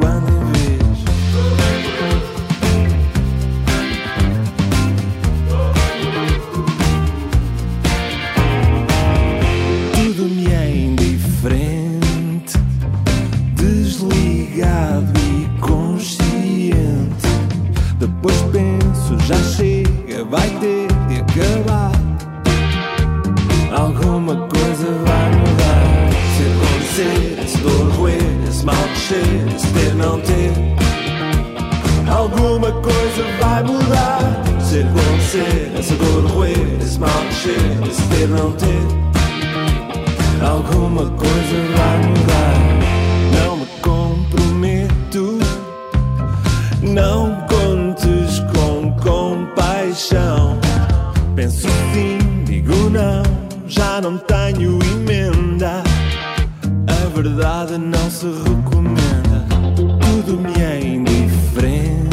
quando em vez. Tudo me é indiferente, desligado e consciente. Depois penso, já chega, vai ter de acabar. Alguma coisa vai mudar. Se acontecer, esse dor roer, esse mal descer, esse ter não ter. Alguma coisa vai mudar. Se acontecer, essa dor roer, esse mal descer, esse ter não ter. Alguma coisa vai mudar. Não me comprometo, não contes com compaixão. Penso sim, digo não, já não tenho emenda. A verdade não se recomenda. Tudo me é indiferente,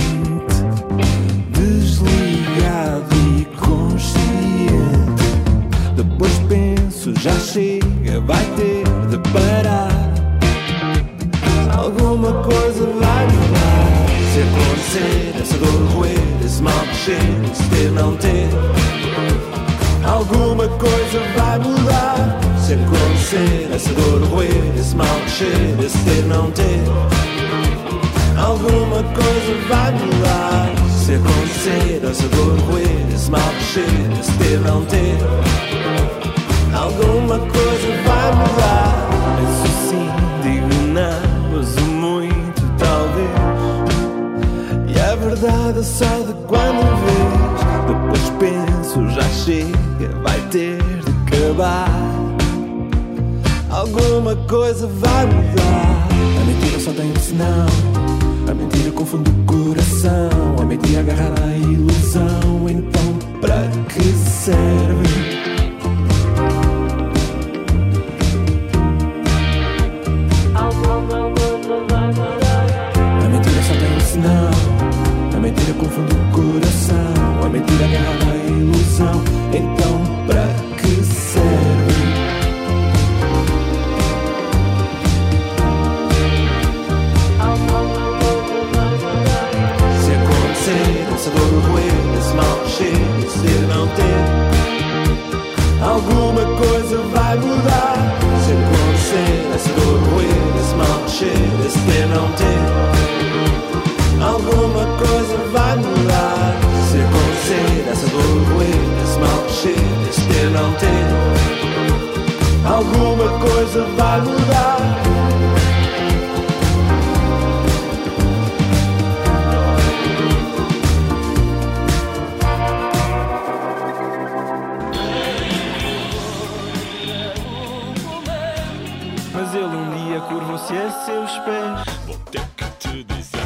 desligado e consciente. Depois penso, já chega, vai ter de parar. Alguma coisa vai mudar. Se acontecer, essa dor roer, esse mal descer, esse ter não ter. Alguma coisa vai mudar. Se acontecer, essa dor roer, esse mal descer, esse ter não ter. Alguma coisa vai mudar. Se acontecer, essa dor roer, esse mal descer, esse ter não ter. Alguma coisa vai mudar. Penso sim, digo não, uso muito talvez. E a verdade é só de quando em vez. Depois penso, já chega, vai ter de acabar. Alguma coisa vai mudar. A mentira só tem um sinal. A mentira confunde o coração. A mentira agarra a ilusão. Então pra que serve? A mentira só tem um sinal. A mentira confunde o coração. A mentira agarra a ilusão. Então pra que serve? Se acontecer, essa dor roer, esse mal descer, esse ter não ter. Alguma coisa vai mudar. Se acontecer, essa dor roer, esse mal descer, esse ter não ter. Alguma coisa vai mudar. Se acontecer, essa dor roer, esse mal descer, esse ter não ter. Alguma coisa vai mudar. Mas ele um dia curvou-se a seus pés. Vou ter que te dizer.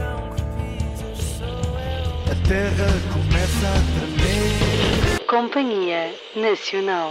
A terra começa a tremer. Companhia Nacional.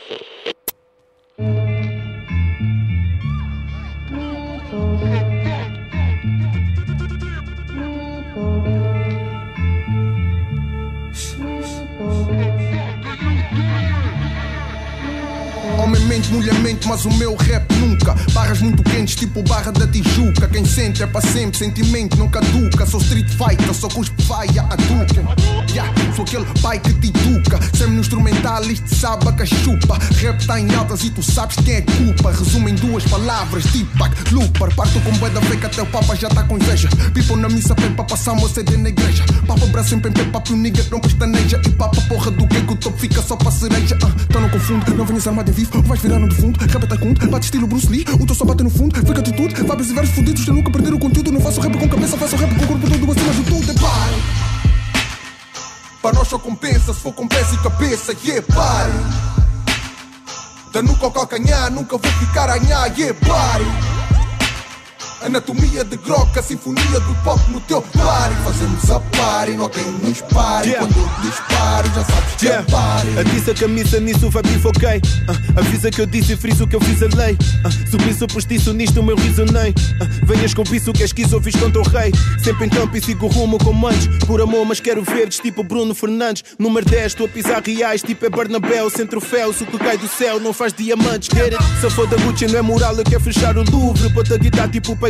Homem mente, mulher mente, mas o meu rap nunca. Barras muito quentes, tipo barra da Tijuca. Quem sente é para sempre, sentimento não caduca. Sou street fighter, só cuspe faia a duca. Yeah, sou aquele pai que te educa. Sempre no instrumental, isto sabe a cachupa. Rap tá em altas e tu sabes quem é culpa. Resumo em duas palavras, Deepak, Looper. Parto com bué da feca até o papa já tá com inveja. People na missa pede pra passar uma C D na igreja. Papa braço em pé, papo nigga não pestaneja. E papa porra do que que o topo fica só pra cereja. Ah, então não confundo, não venhas armado em vivo. Vais virar no defunto, repete a conta. Bate estilo Bruce Lee, o teu só bate no fundo. Fica atitude, vibes e versos fudidos. Eu nunca perder o conteúdo. Não faço rap com cabeça, faço rap com o corpo todo acima de tudo. É pare. Para nós só compensa se for com pés e cabeça. Yeah, pare. Da nuca ao calcanhar, nunca vou ficar a anhar. Yeah, pare. Anatomia de groca, sinfonia do pop no teu pare. Fazemos a pare, não há quem nos pare. Yeah. Quando eu disparo, já sabes que yeah. É pare. Avisa a camisa, nisso vai bifoquei. uh, Avisa que eu disse e friso que eu fiz a lei. uh, Subi sou postiço, nisto o meu risonei. uh, Venhas com isso que és quis ou fiz contra o rei. Sempre em campo e sigo o rumo como antes. Por amor, mas quero verdes tipo Bruno Fernandes. Número dez, estou a pisar reais, tipo é Bernabéu. Sem troféus, o que cai do céu não faz diamantes. Get it? Se for da Gucci não é moral, eu quero fechar o Louvre. Bota a guitarra tipo o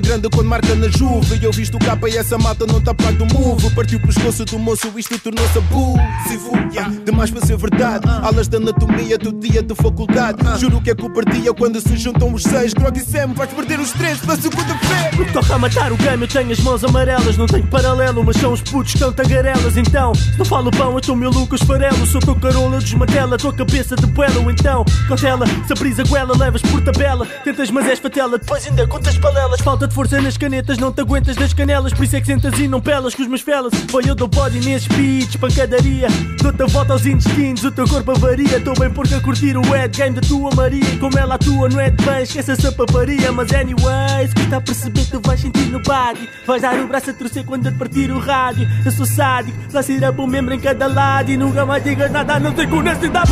é grande quando marca na Juve. E eu visto o capa e essa malta não tá parte do move. Partiu o pescoço do moço, isto tornou-se abusivo, yeah. Demais para ser verdade. Aulas de anatomia do dia de faculdade. Juro que é cobardia quando se juntam os seis. Grog e Sam, vais perder os três pela segunda-feira. No que toca a matar o game, eu tenho as mãos amarelas. Não tenho paralelo, mas são os putos que estão tagarelas. Então, se não falo pão, eu estou meu Lucas Farelo. Sou teu carola, desmartela, tua cabeça de puelo. Então, cautela, se a brisa goela, levas por tabela. Tentas, mas és fatela, depois ainda contas balelas. Falta de força nas canetas, não te aguentas das canelas. Por isso é que sentas e não pelas com os meus felas. Foi eu dou body nesses beats, pancadaria. Dou-te a volta aos intestinos, o teu corpo avaria. Estou bem porque a curtir o head game da tua Maria. E como ela atua não é de bem, esquece essa paparia. Mas anyways, custa a perceber que tu vais sentir no body. Vais dar o braço a torcer quando eu te partir o rádio. Eu sou sádico, lá se irá para um membro em cada lado. E nunca mais digas nada a não ser com honestidade.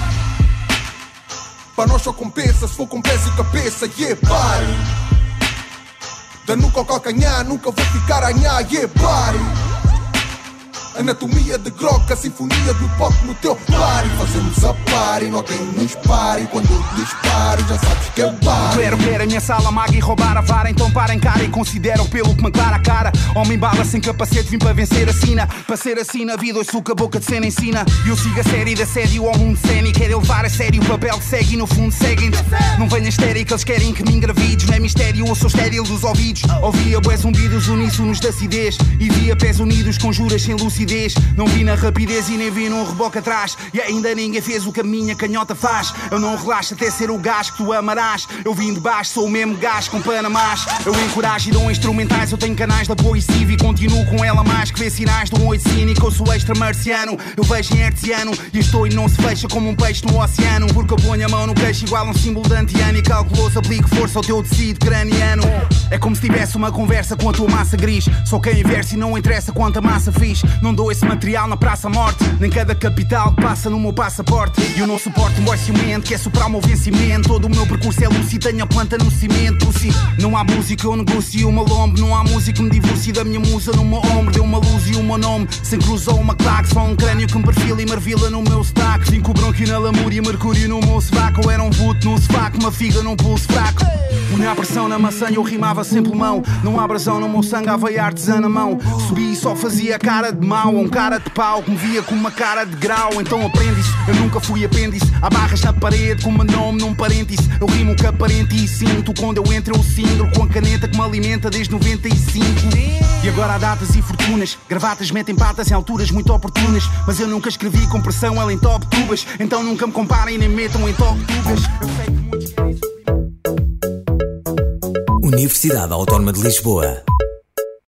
Para nós só compensa se for com pés e cabeça, yeah, pare. Da nuca ao calcanhar, nunca vou ficar a anhar, yeah, pare. Anatomia de groca, sinfonia do pop no teu pare. Fazemos a pare, não alguém nos pare. Quando eu disparo, já sabes que é pare. Quero ver a minha sala maga e roubar a vara. Então parem cara e consideram pelo que me aclara a cara. Homem bala sem capacete, vim para vencer a sina. Para ser assim na vida, ouço que a boca de cena ensina. E eu sigo a série de assédio ao mundo cénico. Quero levar a sério o papel que segue e no fundo seguem-te. Não venhas estéril que eles querem que me engravides. Não é mistério, eu sou estéril dos ouvidos. Ouvia bués zumbidos uníssonos da acidez. E via pés unidos com juras sem lucidez. Não vi na rapidez e nem vi num reboque atrás. E ainda ninguém fez o que a minha canhota faz. Eu não relaxo até ser o gás que tu amarás. Eu vim de baixo, sou o mesmo gás com panamás. Eu encorajo e dou instrumentais. Eu tenho canais de apoio cívico e continuo com ela mais que vê sinais de um oito cínico. Eu sou extra-marciano, eu vejo em hertziano. E estou e não se fecha como um peixe no oceano. Porque eu ponho a mão no queixo igual um símbolo de antiano. E calculoso, aplico força ao teu tecido craniano. É como se tivesse uma conversa com a tua massa gris. Só quem inversa e não interessa quanta massa fiz. Não dou esse material na praça morte, nem cada capital que passa no meu passaporte. E eu não suporto um boy ciumento, quer superar o meu vencimento. Todo o meu percurso é lúcido, tenho a planta no cimento. Lucy. Não há música, eu negocio o meu lombo. Não há música, me divorcio da minha musa no meu ombro. Deu uma luz e o meu nome, sem cruzou uma claque. Só um crânio que me perfila e marvila no meu sotaque. Cinco bronquio na lamúria, mercúrio no meu sovaco. Eu era um puto no sofá com uma figa num pulso fraco. Punha a pressão na maçã e eu rimava sem pulmão. Não há brasão no meu sangue, havia artesã na mão. Subi e só fazia cara de mau. Um cara de pau que me via com uma cara de grau. Então aprende isso, eu nunca fui apêndice. Há barras na parede com o meu nome num parêntese. Eu rimo que aparente e sinto. Quando eu entro eu cindro com a caneta que me alimenta desde noventa e cinco. E agora há datas e fortunas. Gravatas metem patas em alturas muito oportunas. Mas eu nunca escrevi com pressão, ela em top tubas. Então nunca me comparem nem metam em top tubas. Eu sei que muitos... Universidade Autónoma de Lisboa.